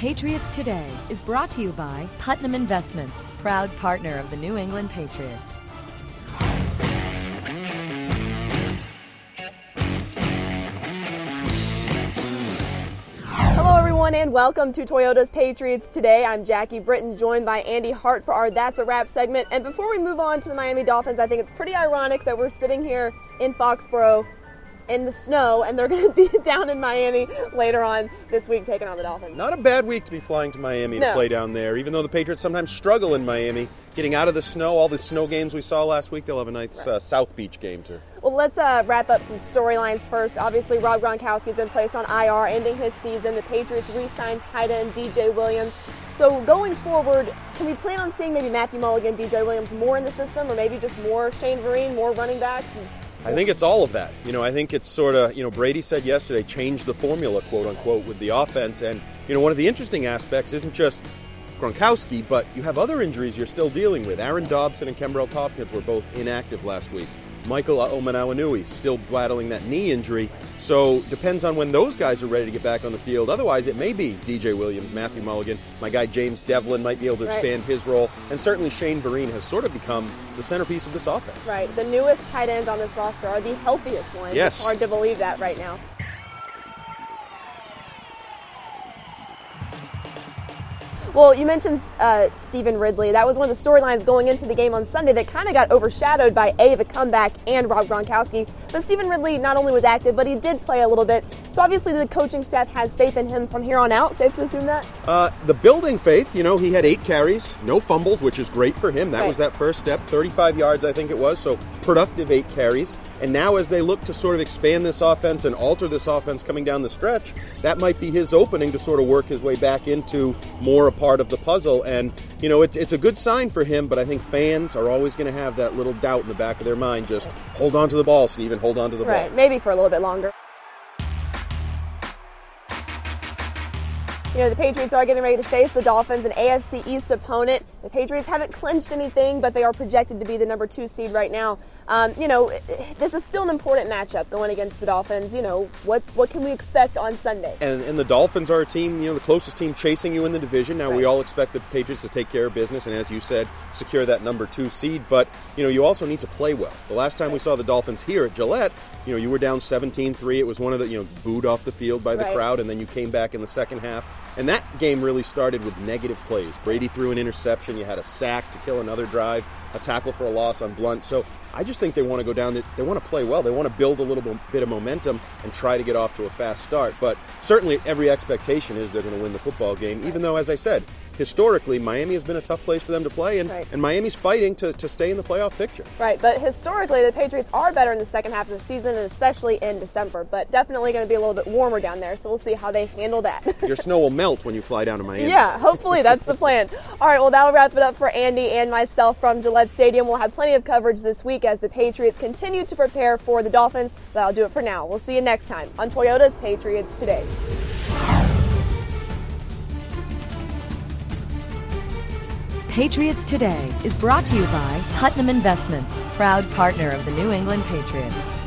Patriots Today is brought to you by Putnam Investments, proud partner of the New England Patriots. Hello everyone and welcome to Toyota's Patriots Today. I'm Jackie Britton, joined by Andy Hart for our That's a Wrap segment. And before we move on to the Miami Dolphins, I think it's pretty ironic that we're sitting here in Foxborough in the snow, and they're going to be down in Miami later on this week taking on the Dolphins. Not a bad week to be flying to Miami to play down there, even though the Patriots sometimes struggle in Miami. Getting out of the snow, all the snow games we saw last week, they'll have a nice South Beach game too. Well, let's wrap up some storylines first. Obviously, Rob Gronkowski's been placed on IR, ending his season. The Patriots re-signed tight end DJ Williams. So going forward, can we plan on seeing maybe Matthew Mulligan, DJ Williams more in the system, or maybe just more Shane Vereen, more running backs? I think it's all of that. I think it's sort of, Brady said yesterday, change the formula, quote unquote, with the offense. And, one of the interesting aspects isn't just Gronkowski, but you have other injuries you're still dealing with. Aaron Dobson and Kembrell Tompkins were both inactive last week. Michael Omenawanui still battling that knee injury. So depends on when those guys are ready to get back on the field. Otherwise, it may be DJ Williams, Matthew Mulligan. My guy James Devlin might be able to expand his role. And certainly Shane Vereen has sort of become the centerpiece of this offense. Right. The newest tight ends on this roster are the healthiest ones. Yes. It's hard to believe that right now. Well, you mentioned Stephen Ridley. That was one of the storylines going into the game on Sunday that kind of got overshadowed by the comeback and Rob Gronkowski. But Stephen Ridley not only was active, but he did play a little bit. So obviously the coaching staff has faith in him from here on out. Safe to assume that? The building faith, he had 8 carries, no fumbles, which is great for him. That was that first step, 35 yards I think it was, so productive 8 carries. And now as they look to sort of expand this offense and alter this offense coming down the stretch, that might be his opening to sort of work his way back into more a part of the puzzle. And, it's a good sign for him, but I think fans are always going to have that little doubt in the back of their mind. Just hold on to the ball, Stephen, hold on to the ball. Right, maybe for a little bit longer. The Patriots are getting ready to face the Dolphins, an AFC East opponent. The Patriots haven't clinched anything, but they are projected to be the number 2 seed right now. This is still an important matchup going against the Dolphins. What can we expect on Sunday? And the Dolphins are a team, the closest team chasing you in the division. Now, we all expect the Patriots to take care of business and, as you said, secure that number 2 seed. But, you also need to play well. The last time we saw the Dolphins here at Gillette, you were down 17-3. It was one of the, booed off the field by the crowd, and then you came back in the second half. And that game really started with negative plays. Brady threw an interception. You had a sack to kill another drive, a tackle for a loss on Blunt. So I just think they want to go down. They want to play well. They want to build a little bit of momentum and try to get off to a fast start. But certainly every expectation is they're going to win the football game, even though, as I said, historically, Miami has been a tough place for them to play, and Miami's fighting to stay in the playoff picture. Right, but historically, the Patriots are better in the second half of the season, and especially in December, but definitely going to be a little bit warmer down there, so we'll see how they handle that. Your snow will melt when you fly down to Miami. Yeah, hopefully that's the plan. All right, well, that'll wrap it up for Andy and myself from Gillette Stadium. We'll have plenty of coverage this week as the Patriots continue to prepare for the Dolphins, but I'll do it for now. We'll see you next time on Toyota's Patriots Today. Patriots Today is brought to you by Putnam Investments, proud partner of the New England Patriots.